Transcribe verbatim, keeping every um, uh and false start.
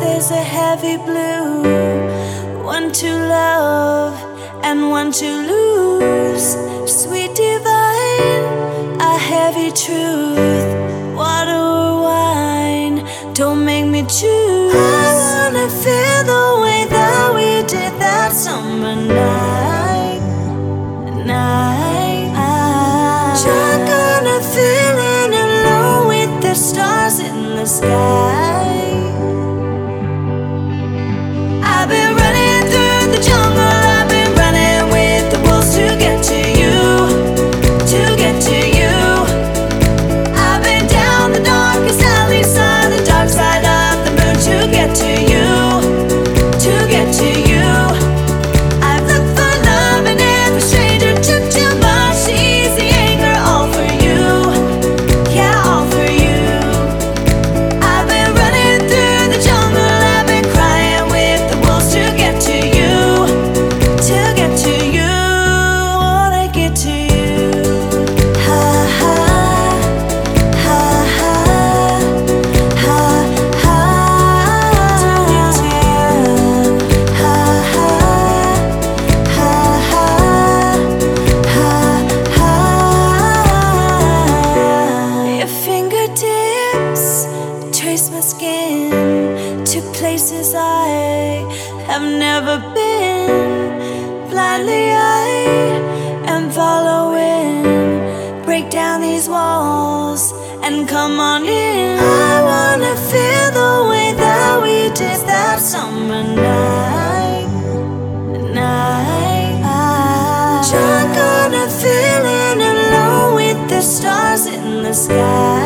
there's a heavy blue, one to love and one to lose. Sweet divine, a heavy truth. Water or wine, don't make me choose. I wanna feel the way that we did that summer night. Night. Drunk on a feeling alone with the stars in the sky. I've been running through the jungle, I've been running with the wolves to get to you, to get to you. I've been down the darkest alleys on the dark side of the moon to get to you, to get to you. I've looked for love and every stranger took too much easy anger, all for you, yeah, all for you. I've been running through the jungle, I've been crying with the wolves to get to you, to get to you. Wanna get to you. Ha ha, ha ha, ha ha. To get to you. Ha ha, ha ha, ha ha. Your fingertips trace my skin to places I have never been. Blindly I am following. Break down these walls and come on in. I wanna feel the way that we did that summer night. Night. Drunk on a feeling alone with the stars in the sky.